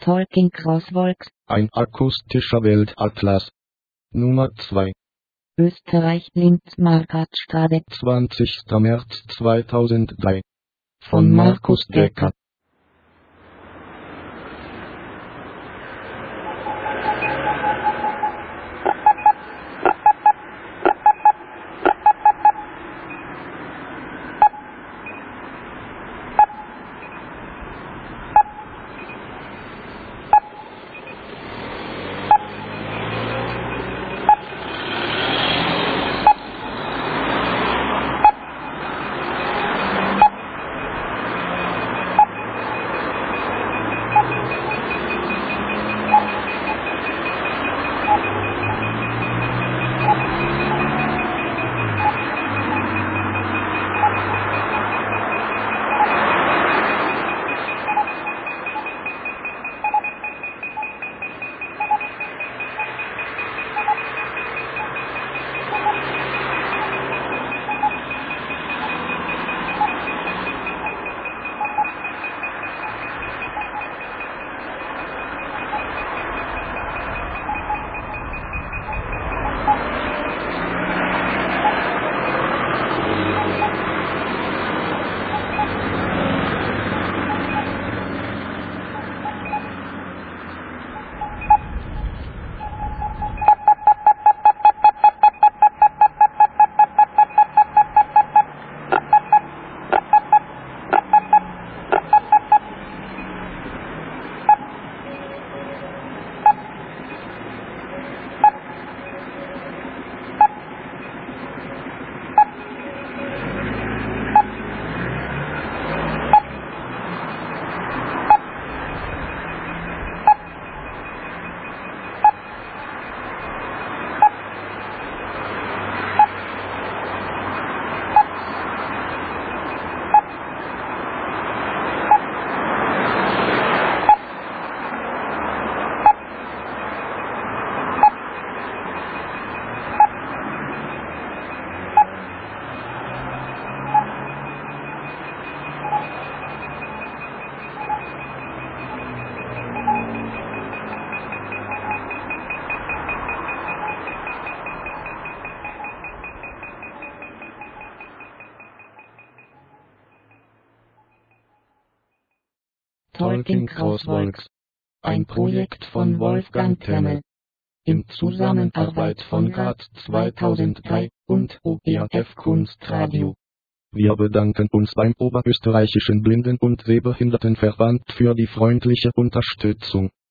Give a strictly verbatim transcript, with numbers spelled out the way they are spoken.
Talking Crosswalks, ein akustischer Weltatlas. Nummer zwei. Österreich Linz Markatstraße, zwanzigster März zweitausenddrei. von Markus Decker. Talking Crosswalks, ein Projekt von Wolfgang Temmel, in Zusammenarbeit von Grad zweitausenddrei und O E R F Kunstradio. Wir bedanken uns beim Oberösterreichischen Blinden- und Sehbehindertenverband für die freundliche Unterstützung.